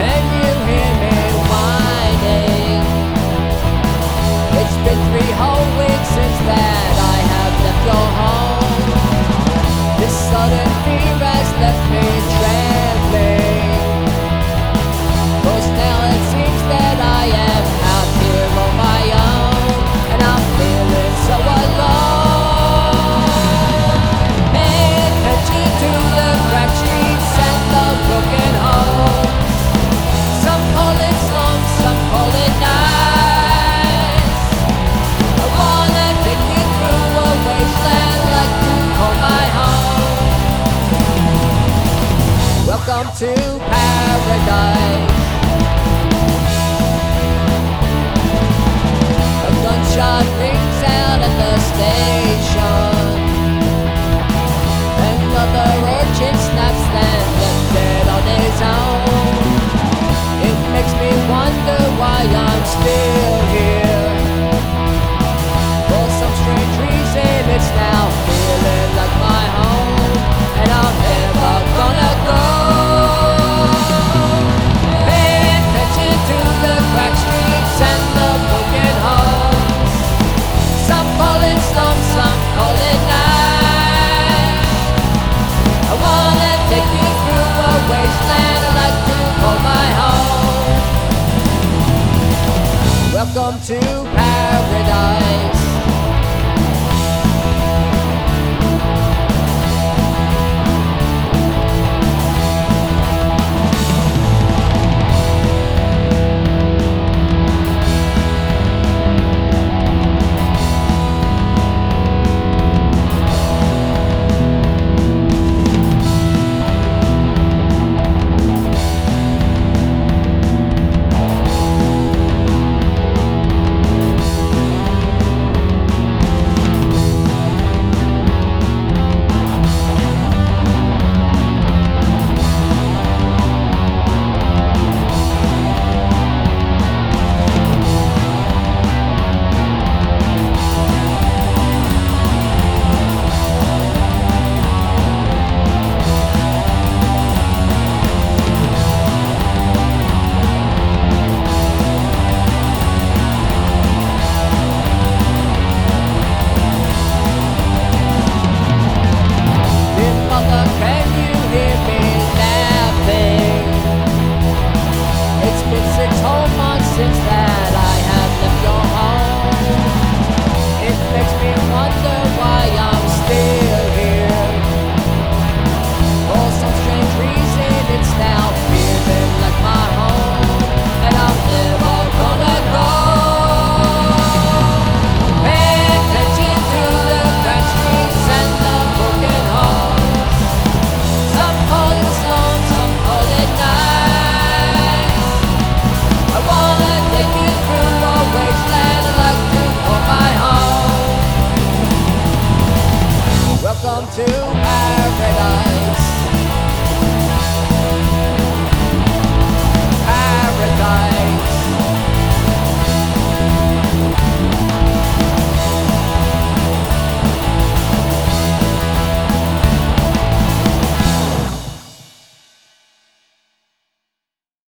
Can you hear me whining? It's been 3 whole weeks since that I have left your home. This sudden fear has left me trembling, 'cause now it seems that I am out here on my own, and I'm feeling so alone. Pay attention to the cracked streets and the broken homes. Some call it slums, some call it nice. I wanna take you through a wasteland like you call my home. Welcome to paradise. A gunshot rings out at the station. Another urchin snaps and left dead on his own. It makes me wonder why I'm still here. For some strange reason it's now feeling like my home, and I'm never gonna go. Pay attention to the cracked streets and the broken homes. Some call it slums, some call it nice. I wanna take you through a wasteland I like to call my home. Welcome to